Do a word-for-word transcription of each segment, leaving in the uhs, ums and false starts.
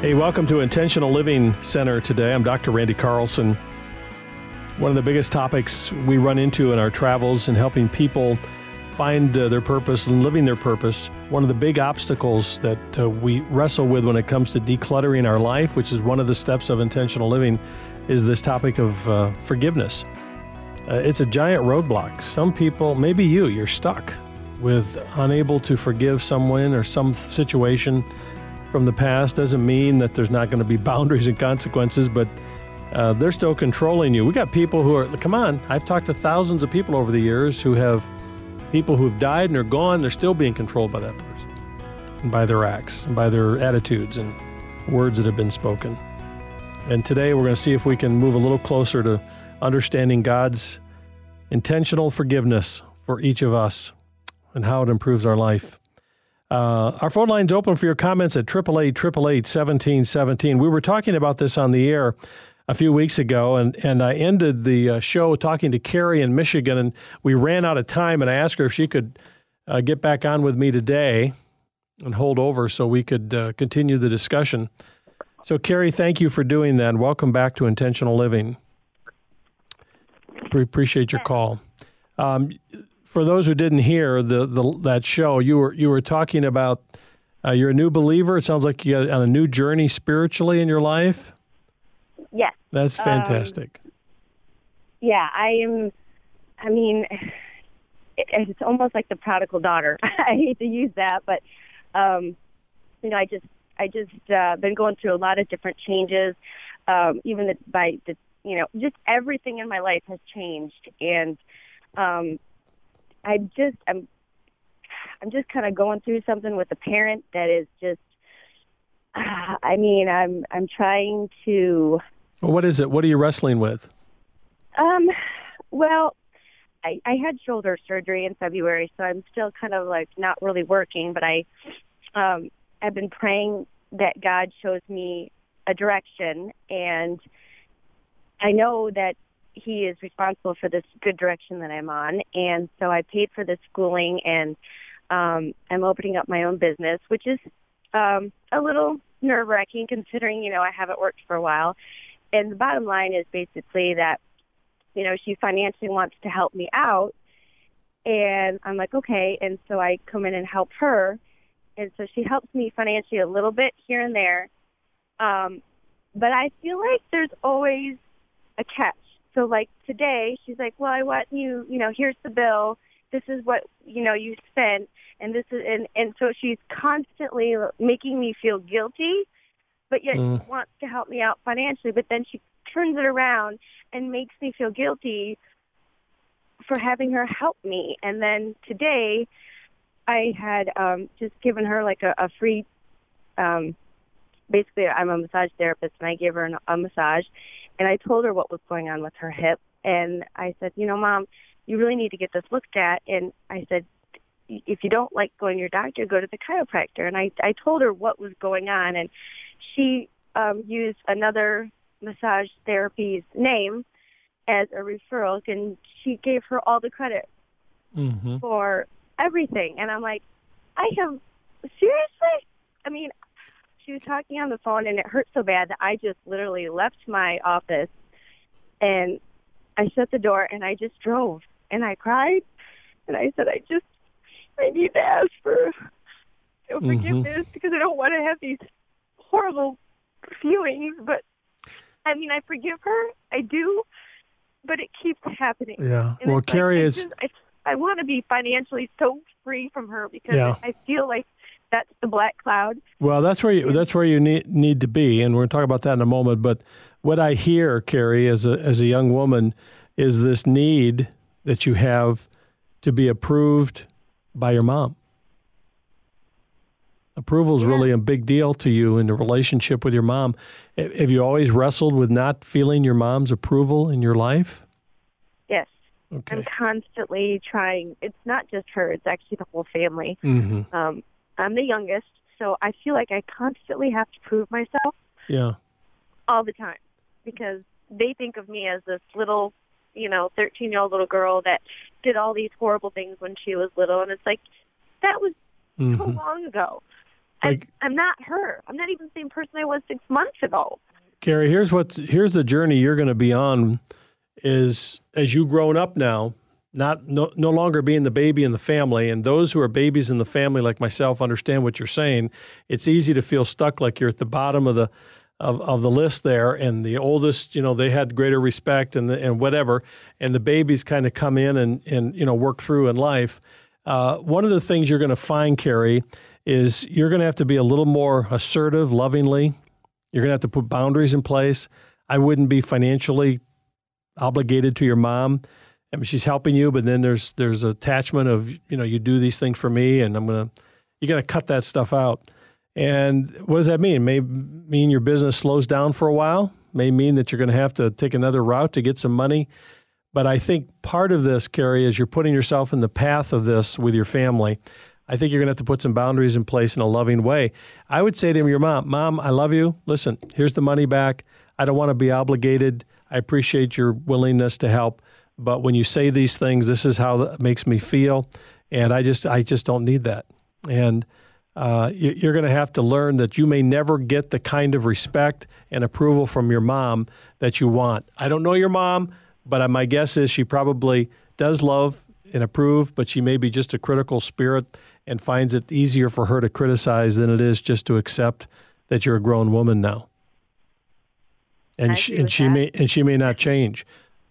Hey, welcome to Intentional Living Center today. I'm Doctor Randy Carlson. One of the biggest topics we run into in our travels and helping people find uh, their purpose and living their purpose, one of the big obstacles that uh, we wrestle with when it comes to decluttering our life, which is one of the steps of intentional living, is this topic of uh, forgiveness. Uh, it's a giant roadblock. Some people, maybe you, you're stuck with unable to forgive someone or some situation from the past. Doesn't mean that there's not going to be boundaries and consequences, but uh, they're still controlling you. We got people who are, come on, I've talked to thousands of people over the years who have people who have died and are gone. They're still being controlled by that person and by their acts and by their attitudes and words that have been spoken. And today we're going to see if we can move a little closer to understanding God's intentional forgiveness for each of us and how it improves our life. Uh, our phone line's open for your comments at eight eight eight, eight eight eight, one seven one seven. We were talking about this on the air a few weeks ago, and, and I ended the uh, show talking to Carrie in Michigan, and we ran out of time, and I asked her if she could uh, get back on with me today and hold over so we could uh, continue the discussion. So, Carrie, thank you for doing that. Welcome back to Intentional Living. We appreciate your call. Um, for those who didn't hear the, the that show, you were you were talking about uh, you're a new believer. It sounds like you're on a new journey spiritually in your life. Yes. That's fantastic. Um, yeah, I am. I mean, it, it's almost like the prodigal daughter. I hate to use that, but um, you know, I just. I just uh, been going through a lot of different changes, um, even the, by the, you know, just everything in my life has changed, and um, I just I'm I'm just kind of going through something with a parent that is just. Uh, I mean, I'm I'm trying to. Well, what is it? What are you wrestling with? Um, well, I, I had shoulder surgery in February, so I'm still kind of like not really working, but I. Um, I've been praying that God shows me a direction, and I know that He is responsible for this good direction that I'm on. And so I paid for the schooling, and um, I'm opening up my own business, which is um, a little nerve-wracking considering, you know, I haven't worked for a while. And the bottom line is basically that, you know, she financially wants to help me out, and I'm like, okay. And so I come in and help her. And so she helps me financially a little bit here and there. Um, but I feel like there's always a catch. So, like, today, she's like, well, I want you, you know, here's the bill. This is what, you know, you spent. And this is, and, and so she's constantly making me feel guilty, but yet Mm. she wants to help me out financially. But then she turns it around and makes me feel guilty for having her help me. And then today, I had um, just given her like a, a free, um, basically I'm a massage therapist, and I gave her an, a massage, and I told her what was going on with her hip, and I said, you know, Mom, you really need to get this looked at, and I said, if you don't like going to your doctor, go to the chiropractor, and I, I told her what was going on, and she um, used another massage therapy's name as a referral, and she gave her all the credit Mm-hmm. for everything. And I'm like, I have, seriously? I mean, she was talking on the phone, and it hurt so bad that I just literally left my office, and I shut the door, and I just drove, and I cried, and I said, I just, I need to ask for you know, forgiveness, mm-hmm. because I don't want to have these horrible feelings. But, I mean, I forgive her, I do, but it keeps happening. Yeah, and well, Carrie like, is... Just, I, I want to be financially so free from her, because yeah. I feel like that's the black cloud. Well, that's where you that's where you need need to be, and we're going to talk about that in a moment. But what I hear, Carrie, as a as a young woman, is this need that you have to be approved by your mom. Approval is yeah. really a big deal to you in the relationship with your mom. Have you always wrestled with not feeling your mom's approval in your life? Yes. Okay. I'm constantly trying. It's not just her. It's actually the whole family. Mm-hmm. Um, I'm the youngest, so I feel like I constantly have to prove myself yeah. all the time, because they think of me as this little, you know, thirteen-year-old little girl that did all these horrible things when she was little. And it's like, that was mm-hmm. so long ago. Like, I, I'm not her. I'm not even the same person I was six months ago. Carrie, here's what here's the journey you're going to be on is as you grown up now, not no, no longer being the baby in the family. And those who are babies in the family like myself understand what you're saying. It's easy to feel stuck like you're at the bottom of the of, of the list there. And the oldest, you know, they had greater respect and the, and whatever. And the babies kind of come in and, and you know, work through in life. Uh, one of the things you're going to find, Carrie, is you're going to have to be a little more assertive, lovingly. You're going to have to put boundaries in place. I wouldn't be financially obligated to your mom. I mean, she's helping you, but then there's there's attachment of, you know, you do these things for me, and I'm going to, you got to cut that stuff out. And what does that mean? It may mean your business slows down for a while. May mean that you're going to have to take another route to get some money. But I think part of this, Carrie, is you're putting yourself in the path of this with your family. I think you're going to have to put some boundaries in place in a loving way. I would say to your mom, Mom, I love you. Listen, here's the money back. I don't want to be obligated. I appreciate your willingness to help. But when you say these things, this is how it makes me feel. And I just I just don't need that. And uh, you're going to have to learn that you may never get the kind of respect and approval from your mom that you want. I don't know your mom, but my guess is she probably does love and approve, but she may be just a critical spirit and finds it easier for her to criticize than it is just to accept that you're a grown woman now. And she, and she may and she may not change.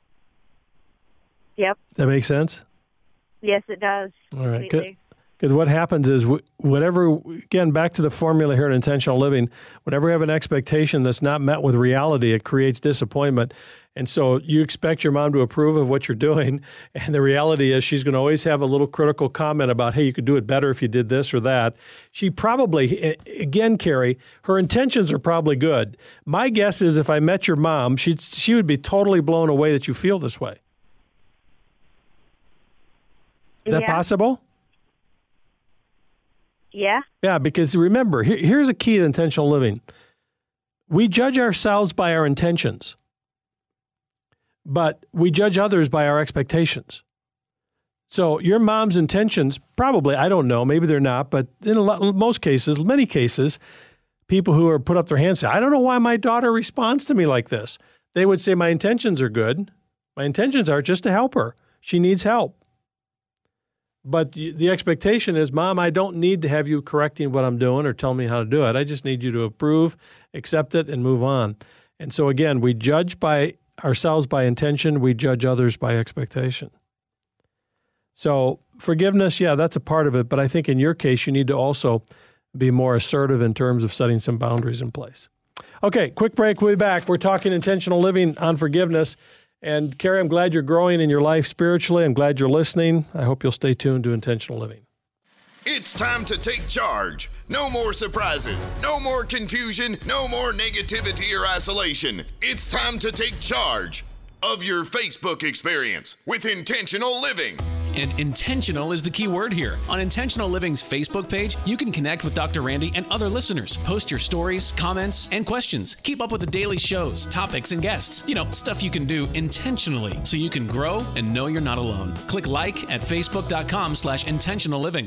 Yep. That makes sense? Yes, it does. All right. Because what happens is whatever, again, back to the formula here in intentional living, whenever you have an expectation that's not met with reality, it creates disappointment. And so you expect your mom to approve of what you're doing. And the reality is she's going to always have a little critical comment about, hey, you could do it better if you did this or that. She probably, again, Carrie, her intentions are probably good. My guess is if I met your mom, she'd, she would be totally blown away that you feel this way. Is that yeah. possible? Yeah. Yeah, because remember, here, here's a key to intentional living. We judge ourselves by our intentions, but we judge others by our expectations. So your mom's intentions, probably, I don't know, maybe they're not, but in a lot, most cases, many cases, people who are put up their hands say, I don't know why my daughter responds to me like this. They would say, my intentions are good. My intentions are just to help her. She needs help. But the expectation is, Mom, I don't need to have you correcting what I'm doing or tell me how to do it. I just need you to approve, accept it, and move on. And so, again, we judge by ourselves by intention. We judge others by expectation. So forgiveness, yeah, that's a part of it. But I think in your case, you need to also be more assertive in terms of setting some boundaries in place. Okay, quick break. We'll be back. We're talking intentional living on forgiveness. And Carrie, I'm glad you're growing in your life spiritually. I'm glad you're listening. I hope you'll stay tuned to Intentional Living. It's time to take charge. No more surprises, no more confusion, no more negativity or isolation. It's time to take charge of your Facebook experience with Intentional Living. And intentional is the key word here. On Intentional Living's Facebook page, you can connect with Doctor Randy and other listeners. Post your stories, comments, and questions. Keep up with the daily shows, topics, and guests. You know, stuff you can do intentionally so you can grow and know you're not alone. Click like at facebook.com slash intentional living.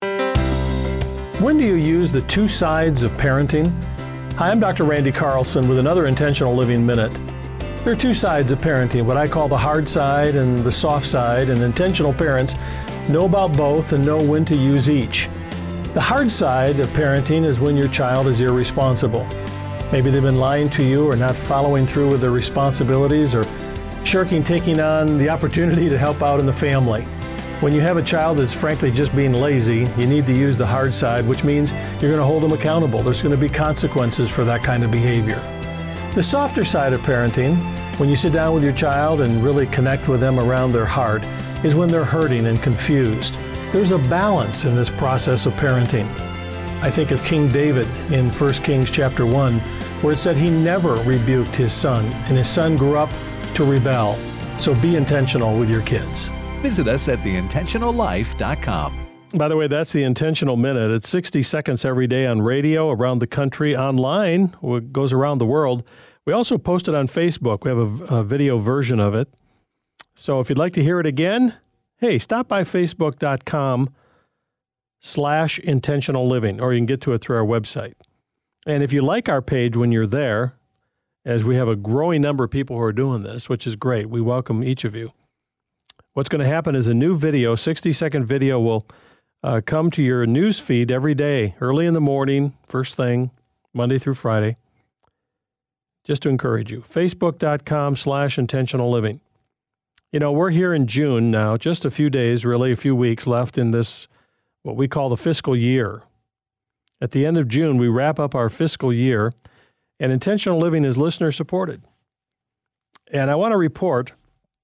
When do you use the two sides of parenting? Hi, I'm Doctor Randy Carlson with another Intentional Living Minute. There are two sides of parenting, what I call the hard side and the soft side, and intentional parents know about both and know when to use each. The hard side of parenting is when your child is irresponsible. Maybe they've been lying to you or not following through with their responsibilities or shirking taking on the opportunity to help out in the family. When you have a child that's frankly just being lazy, you need to use the hard side, which means you're going to hold them accountable. There's going to be consequences for that kind of behavior. The softer side of parenting, when you sit down with your child and really connect with them around their heart, is when they're hurting and confused. There's a balance in this process of parenting. I think of King David in First Kings chapter one, where it said he never rebuked his son, and his son grew up to rebel. So be intentional with your kids. Visit us at the intentional life dot com. By the way, that's the Intentional Minute. It's sixty seconds every day on radio, around the country, online. It goes around the world. We also post it on Facebook. We have a, a video version of it. So if you'd like to hear it again, hey, stop by facebook.com slash intentional living, or you can get to it through our website. And if you like our page when you're there, as we have a growing number of people who are doing this, which is great, we welcome each of you. What's going to happen is a new video, sixty-second video, will uh, come to your news feed every day, early in the morning, first thing, Monday through Friday, just to encourage you. Facebook.com slash intentional living. You know, we're here in June now, just a few days, really a few weeks left in this, what we call the fiscal year. At the end of June, we wrap up our fiscal year, and intentional living is listener supported. And I want to report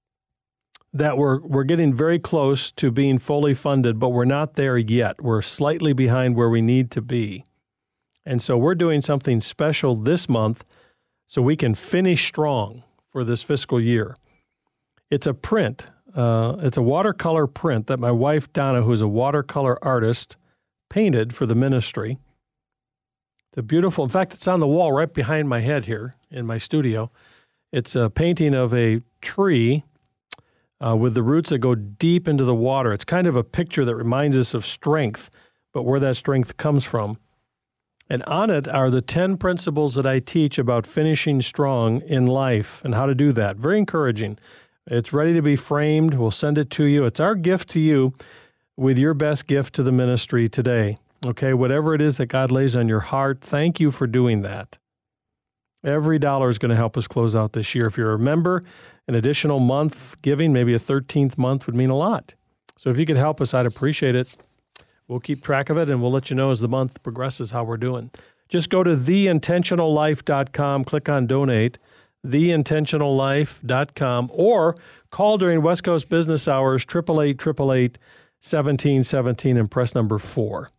that we're we're getting very close to being fully funded, but we're not there yet. We're slightly behind where we need to be. And so we're doing something special this month so we can finish strong for this fiscal year. It's a print. Uh, it's a watercolor print that my wife, Donna, who's a watercolor artist, painted for the ministry. It's a beautiful, in fact, it's on the wall right behind my head here in my studio. It's a painting of a tree uh, with the roots that go deep into the water. It's kind of a picture that reminds us of strength, but where that strength comes from. And on it are the ten principles that I teach about finishing strong in life and how to do that. Very encouraging. It's ready to be framed. We'll send it to you. It's our gift to you with your best gift to the ministry today. Okay, whatever it is that God lays on your heart, thank you for doing that. Every dollar is going to help us close out this year. If you're a member, an additional month giving, maybe a thirteenth month would mean a lot. So if you could help us, I'd appreciate it. We'll keep track of it, and we'll let you know as the month progresses how we're doing. Just go to the intentional life dot com, click on Donate, the intentional life dot com, or call during West Coast business hours, eight eight eight, eight eight eight, one seven one seven, and press number four.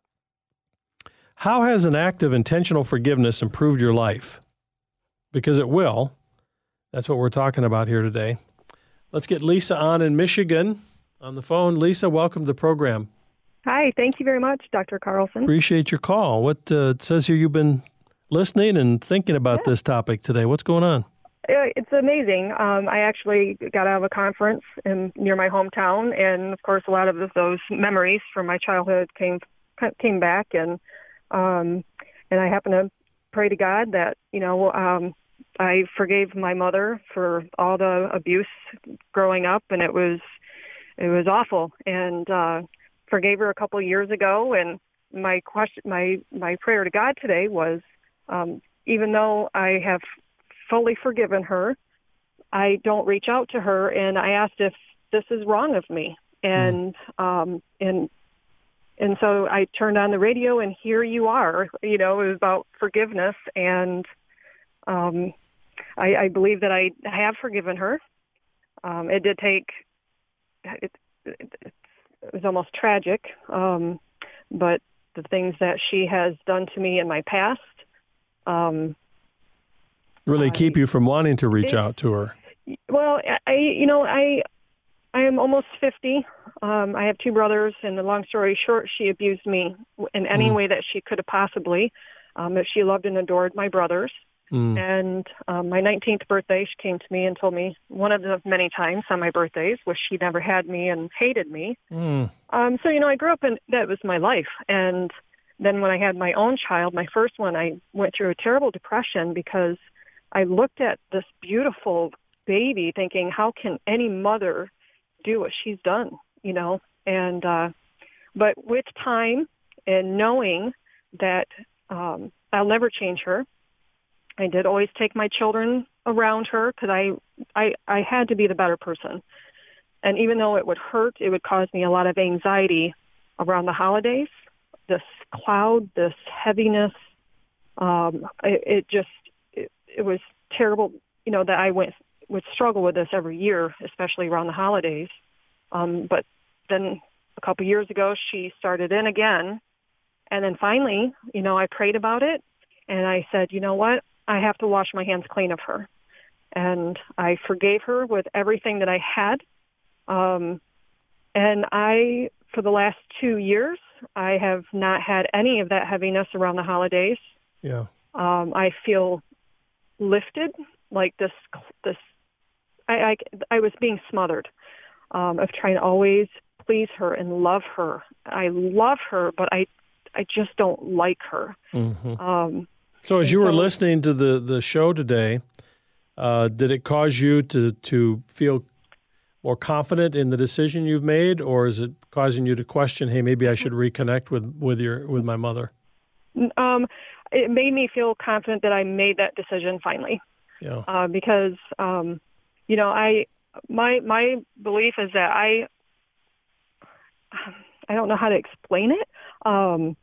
How has an act of intentional forgiveness improved your life? Because it will. That's what we're talking about here today. Let's get Lisa on in Michigan on the phone. Lisa, welcome to the program. Hi, thank you very much, Doctor Carlson. Appreciate your call. What uh, it says here you've been listening and thinking about yeah. this topic today. What's going on? It's amazing. Um, I actually got out of a conference in, near my hometown, and of course, a lot of those memories from my childhood came came back, and um, and I happened to pray to God that you know um, I forgave my mother for all the abuse growing up, and it was it was awful, and uh, forgave her a couple of years ago. And my question, my my prayer to God today was, um, even though I have fully forgiven her, I don't reach out to her, and I asked if this is wrong of me, and mm. um, and and so I turned on the radio, and here you are. You know, it was about forgiveness, and um, I, I believe that I have forgiven her. Um, it did take. It, it, it was almost tragic, um, but the things that she has done to me in my past. Um, really keep I, you from wanting to reach it, out to her. Well, I, you know, I, I am almost fifty. Um, I have two brothers, and the long story short, she abused me in any mm. way that she could have possibly. Um, that she loved and adored my brothers. Mm. And um, my nineteenth birthday, she came to me and told me one of the many times on my birthdays was she never had me and hated me. Mm. Um, so, you know, I grew up and that was my life. And then when I had my own child, my first one, I went through a terrible depression because I looked at this beautiful baby thinking, how can any mother do what she's done, you know? And, uh, but with time and knowing that um, I'll never change her, I did always take my children around her because I, I, I had to be the better person. And even though it would hurt, it would cause me a lot of anxiety around the holidays, this cloud, this heaviness. Um, it, it just, it, it was terrible, you know, that I went would struggle with this every year, especially around the holidays. Um, but then a couple of years ago, she started in again. And then finally, you know, I prayed about it. And I said, you know what? I have to wash my hands clean of her. And I forgave her with everything that I had. Um, and I, for the last two years, I have not had any of that heaviness around the holidays. Yeah. Um, I feel lifted, like this, this, I, I, I was being smothered, um, of trying to always please her and love her. I love her, but I, I just don't like her. Mm-hmm. Um, so as you were so, listening to the, the show today, uh, did it cause you to, to feel more confident in the decision you've made, or is it causing you to question, hey, maybe I should reconnect with, with your with my mother? Um, it made me feel confident that I made that decision finally. Yeah. Uh, because um, you know, I my my belief is that I I don't know how to explain it. Um,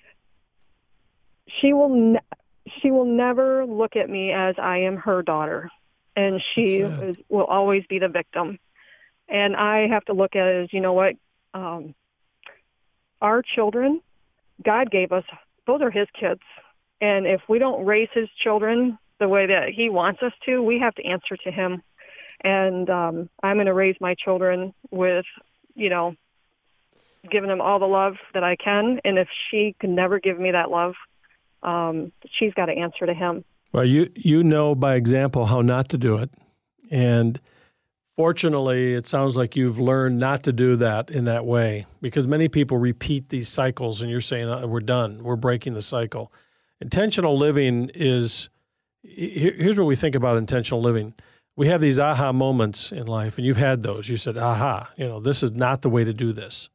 she will ne- she will never look at me as I am her daughter, and she is, will always be the victim. And I have to look at it as, you know what, um, our children, God gave us, those are his kids. And if we don't raise his children the way that he wants us to, we have to answer to him. And um, I'm going to raise my children with, you know, giving them all the love that I can. And if she can never give me that love, um, she's got to answer to him. Well, you, you know by example how not to do it. And fortunately, it sounds like you've learned not to do that in that way, because many people repeat these cycles, and you're saying, oh, we're done, we're breaking the cycle. Intentional living is, here's what we think about intentional living. We have these aha moments in life, and you've had those. You said, aha, you know, this is not the way to do this.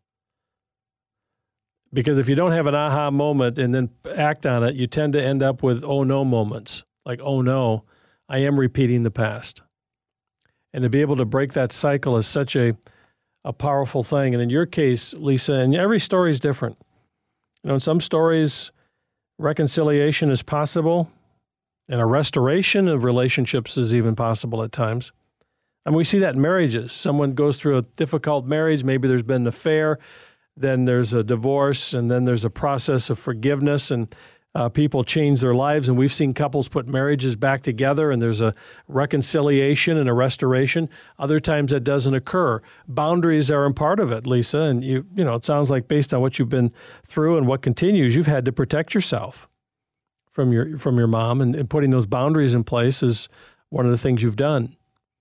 Because if you don't have an aha moment and then act on it, you tend to end up with oh no moments, like, oh no, I am repeating the past. And to be able to break that cycle is such a, a powerful thing. And in your case, Lisa, and every story is different. You know, in some stories, reconciliation is possible, and a restoration of relationships is even possible at times. And we see that in marriages. Someone goes through a difficult marriage, maybe there's been an affair, then there's a divorce, and then there's a process of forgiveness, and Uh, people change their lives, and we've seen couples put marriages back together, and there's a reconciliation and a restoration. Other times that doesn't occur. Boundaries are a part of it, Lisa, and you you know, it sounds like based on what you've been through and what continues, you've had to protect yourself from your from your mom, and, and putting those boundaries in place is one of the things you've done.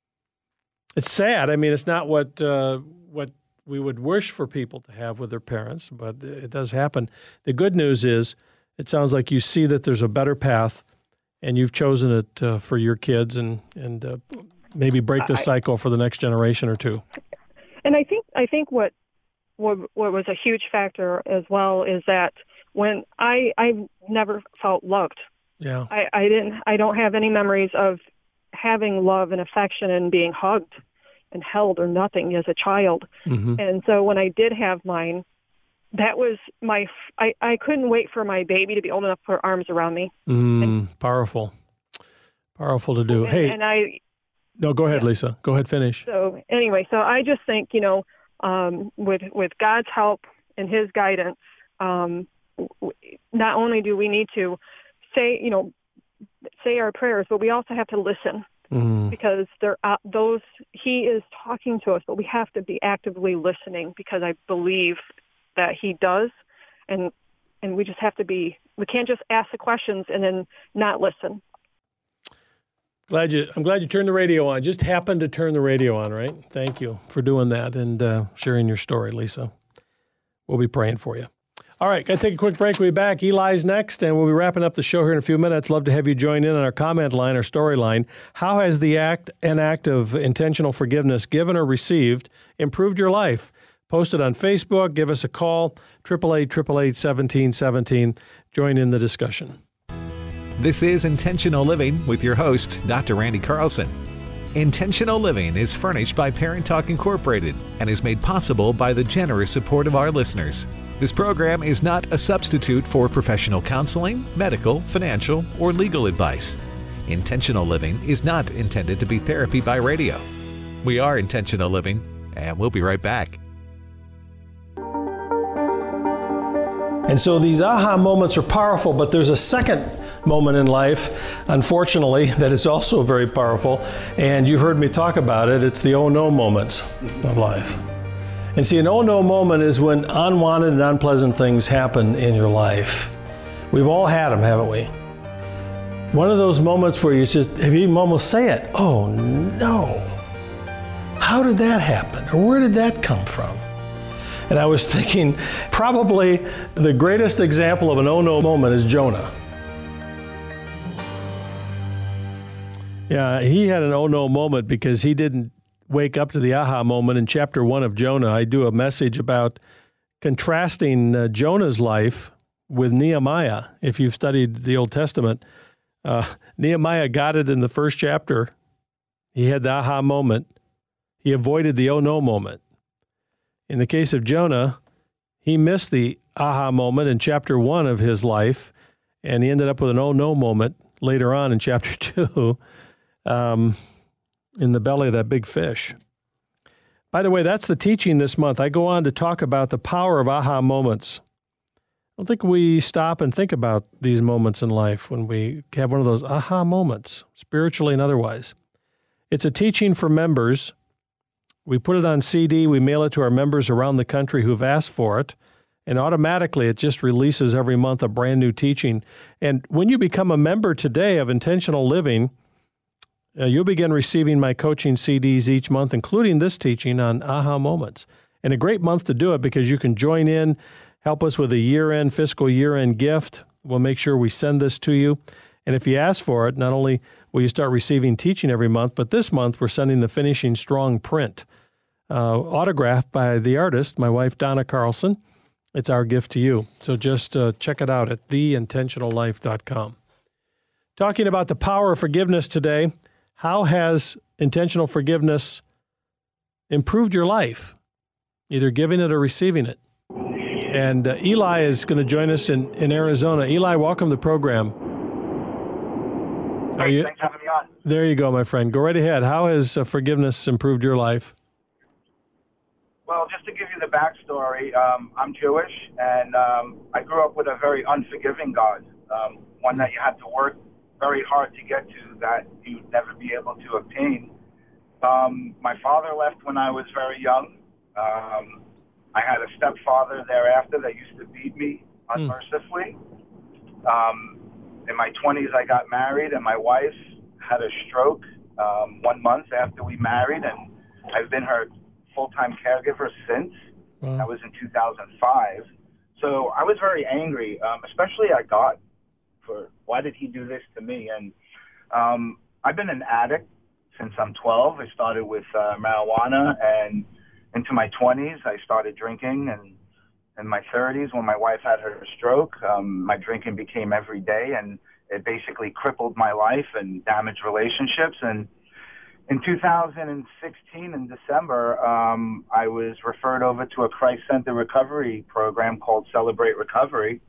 It's sad. I mean, it's not what uh, what we would wish for people to have with their parents, but it does happen. The good news is, it sounds like you see that there's a better path, and you've chosen it uh, for your kids, and and uh, maybe break the cycle for the next generation or two. And I think I think what what, what was a huge factor as well is that when I I never felt loved. Yeah. I, I didn't. I don't have any memories of having love and affection and being hugged and held or nothing as a child. Mm-hmm. And so when I did have mine, that was my, I, I couldn't wait for my baby to be old enough to put her arms around me. Mm, and, powerful. Powerful to do. And, hey. And I. No, go ahead, yeah. Lisa. Go ahead, finish. So anyway, so I just think, you know, um, with, with God's help and his guidance, um, w- not only do we need to say, you know, say our prayers, but we also have to listen. Mm. Because there, uh, those he is talking to us, but we have to be actively listening, because I believe that he does, and and we just have to be. We can't just ask the questions and then not listen. Glad you. I'm glad you turned the radio on. Just happened to turn the radio on, right? Thank you for doing that and uh, sharing your story, Lisa. We'll be praying for you. All right, got to take a quick break. We'll be back. Eli's next, and we'll be wrapping up the show here in a few minutes. Love to have you join in on our comment line or story line. How has the act, an act of intentional forgiveness, given or received, improved your life? Post it on Facebook. Give us a call, eight eight eight, eight eight eight, one seven one seven. Join in the discussion. This is Intentional Living with your host, Doctor Randy Carlson. Intentional Living is furnished by Parent Talk Incorporated and is made possible by the generous support of our listeners. This program is not a substitute for professional counseling, medical, financial, or legal advice. Intentional Living is not intended to be therapy by radio. We are Intentional Living, and we'll be right back. And so these aha moments are powerful, but there's a second moment in life, unfortunately, that is also very powerful. And you've heard me talk about it. It's the oh no moments of life. And see, an oh no moment is when unwanted and unpleasant things happen in your life. We've all had them, haven't we? One of those moments where you just, if you almost say it, oh no, how did that happen? Or where did that come from? And I was thinking, probably the greatest example of an oh no moment is Jonah. Yeah, he had an oh no moment because he didn't wake up to the aha moment in chapter one of Jonah. I do a message about contrasting uh, Jonah's life with Nehemiah. If you've studied the Old Testament, uh, Nehemiah got it in the first chapter. He had the aha moment. He avoided the oh no moment. In the case of Jonah, he missed the aha moment in chapter one of his life, and he ended up with an oh no moment later on in chapter two, um, in the belly of that big fish. By the way, that's the teaching this month. I go on to talk about the power of aha moments. I don't think we stop and think about these moments in life when we have one of those aha moments, spiritually and otherwise. It's a teaching for members. We put it on C D. We mail it to our members around the country who've asked for it. And automatically, it just releases every month a brand new teaching. And when you become a member today of Intentional Living, uh, you'll begin receiving my coaching C Ds each month, including this teaching on aha moments. And a great month to do it because you can join in, help us with a year-end, fiscal year-end gift. We'll make sure we send this to you. And if you ask for it, not only will you start receiving teaching every month, but this month we're sending the Finishing Strong print, uh, autographed by the artist, my wife, Donna Carlson. It's our gift to you. So just uh, check it out at the intentional life dot com. Talking about the power of forgiveness today, how has intentional forgiveness improved your life? Either giving it or receiving it. And uh, Eli is going to join us in, in Arizona. Eli, welcome to the program. Are you, Thanks for having me on. There you go, my friend. Go right ahead. How has uh, forgiveness improved your life? Well, just to give you the backstory, um, I'm Jewish, and um, I grew up with a very unforgiving God, um, one that you had to work very hard to get to, that you'd never be able to obtain. Um, my father left when I was very young. Um, I had a stepfather thereafter that used to beat me unmercifully. Mm. Um, in my twenties, I got married, and my wife had a stroke um, one month after we married, and I've been her full-time caregiver since. Wow. That was in two thousand five. So I was very angry, um, especially at God, for why did he do this to me? And um, I've been an addict since I'm twelve. I started with uh, marijuana, and into my twenties, I started drinking, and in my thirties, when my wife had her stroke, um, my drinking became every day, and it basically crippled my life and damaged relationships. And in two thousand sixteen, in December, um, I was referred over to a Christ-centered recovery program called Celebrate Recovery.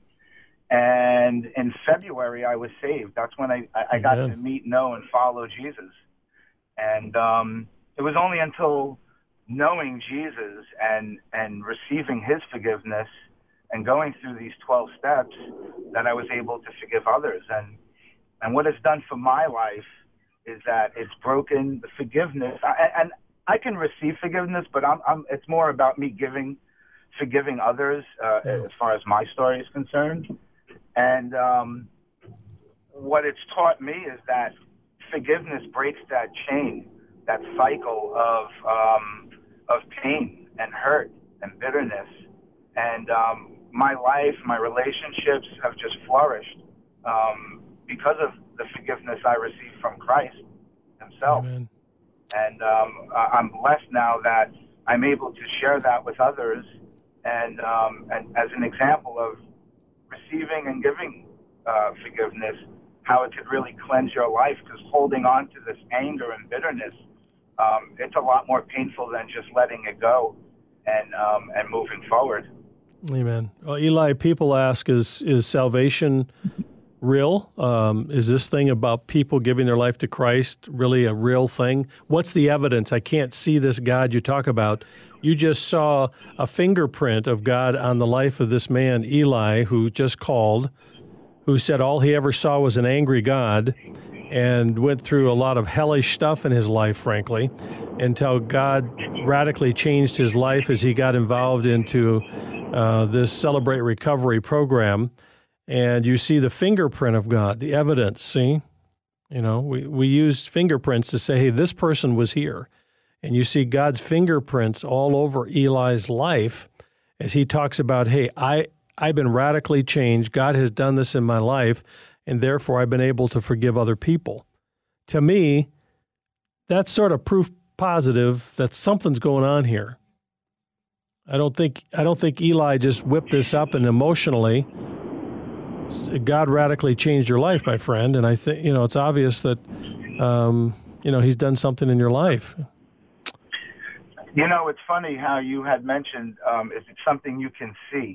And in February, I was saved. That's when I, I, I got to meet, know, and follow Jesus. And um, it was only until knowing Jesus and, and receiving his forgiveness and going through these twelve steps that I was able to forgive others. And, and what it's done for my life is that it's broken the forgiveness. I, and I can receive forgiveness, but I'm, I'm, it's more about me giving, forgiving others uh, yeah. as far as my story is concerned. And um, what it's taught me is that forgiveness breaks that chain, that cycle of um, of pain and hurt and bitterness. And um, my life, my relationships have just flourished um, because of the forgiveness I received from Christ himself. Amen. And um, I'm blessed now that I'm able to share that with others, and, um, and as an example of receiving and giving uh, forgiveness, how it could really cleanse your life, because holding on to this anger and bitterness, um, it's a lot more painful than just letting it go and um, and moving forward. Amen. Well, Eli, people ask, is is salvation real? Um, is this thing about people giving their life to Christ really a real thing? What's the evidence? I can't see this God you talk about. You just saw a fingerprint of God on the life of this man, Eli, who just called, who said all he ever saw was an angry God, and went through a lot of hellish stuff in his life, frankly, until God radically changed his life as he got involved into uh, this Celebrate Recovery program. And you see the fingerprint of God, the evidence, see? You know, we, we used fingerprints to say, hey, this person was here. And you see God's fingerprints all over Eli's life. as he talks about, hey, I, I've been radically changed. God has done this in my life, and therefore I've been able to forgive other people. To me, that's sort of proof positive that something's going on here. I don't think I don't think Eli just whipped this up and emotionally. God radically changed your life, my friend, and I think you know it's obvious that um, you know he's done something in your life. You know, it's funny how you had mentioned um, if it's something you can see.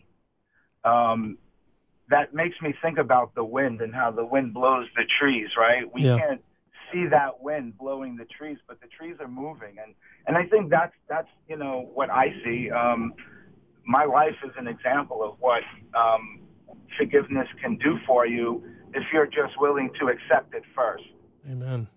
Um, that makes me think about the wind and how the wind blows the trees, right? We yeah. can't see that wind blowing the trees, but the trees are moving. And, and I think that's, that's, you know, what I see. Um, my life is an example of what um, forgiveness can do for you if you're just willing to accept it first. Amen.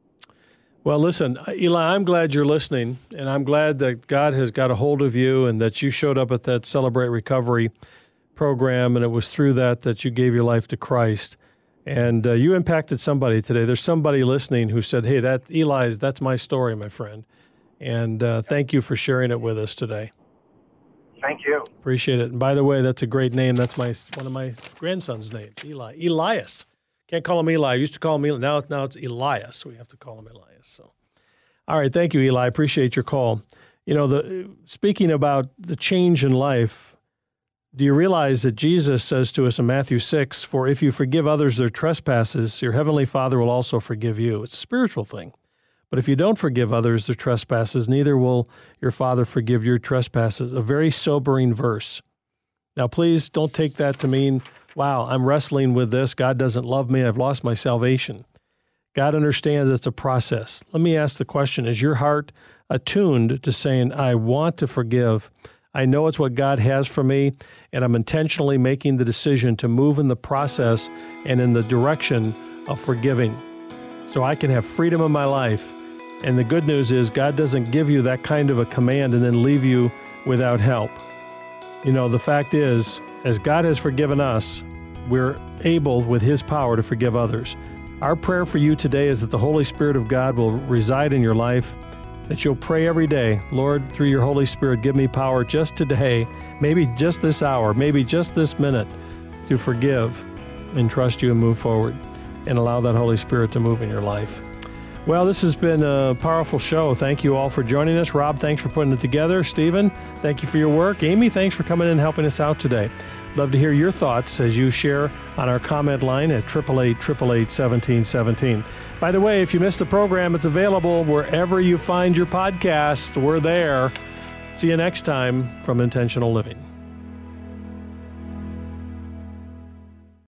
Well, listen, Eli, I'm glad you're listening, and I'm glad that God has got a hold of you and that you showed up at that Celebrate Recovery program, and it was through that that you gave your life to Christ. And uh, you impacted somebody today. There's somebody listening who said, hey, that Eli's, that's my story, my friend. And uh, thank you for sharing it with us today. Thank you. Appreciate it. And by the way, that's a great name. That's my one of my grandson's names, Eli. Elias. Can't call him Eli. I used to call him Eli. Now, now it's Elias. We have to call him Elias. So, all right. Thank you, Eli. I appreciate your call. You know, the speaking about the change in life, do you realize that Jesus says to us in Matthew six, for if you forgive others their trespasses, your heavenly Father will also forgive you. It's a spiritual thing. But if you don't forgive others their trespasses, neither will your Father forgive your trespasses. A very sobering verse. Now, please don't take that to mean, wow, I'm wrestling with this. God doesn't love me. I've lost my salvation. God understands it's a process. Let me ask the question, is your heart attuned to saying, I want to forgive? I know it's what God has for me, and I'm intentionally making the decision to move in the process and in the direction of forgiving so I can have freedom in my life. And the good news is God doesn't give you that kind of a command and then leave you without help. You know, the fact is, as God has forgiven us, we're able with His power to forgive others. Our prayer for you today is that the Holy Spirit of God will reside in your life, that you'll pray every day, Lord, through your Holy Spirit, give me power just today, maybe just this hour, maybe just this minute, to forgive and trust you and move forward and allow that Holy Spirit to move in your life. Well, this has been a powerful show. Thank you all for joining us. Rob, thanks for putting it together. Stephen, thank you for your work. Amy, thanks for coming in and helping us out today. Love to hear your thoughts as you share on our comment line at eight eight eight, eight eight eight, one seven one seven. By the way, if you missed the program, it's available wherever you find your podcast. We're there. See you next time from Intentional Living.